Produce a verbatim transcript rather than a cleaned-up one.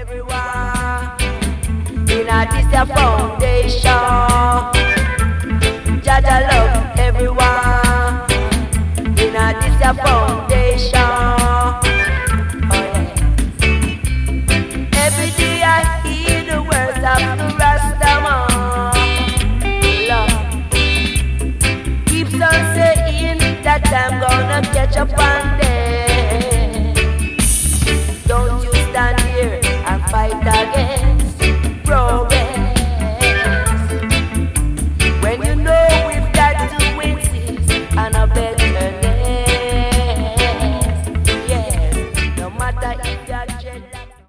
everyone. In a this your foundation, Jaja love everyone. In a this your foundation. Oh yeah. Every day I hear the words of the Rastaman. Love keeps on saying that I'm gonna catch up on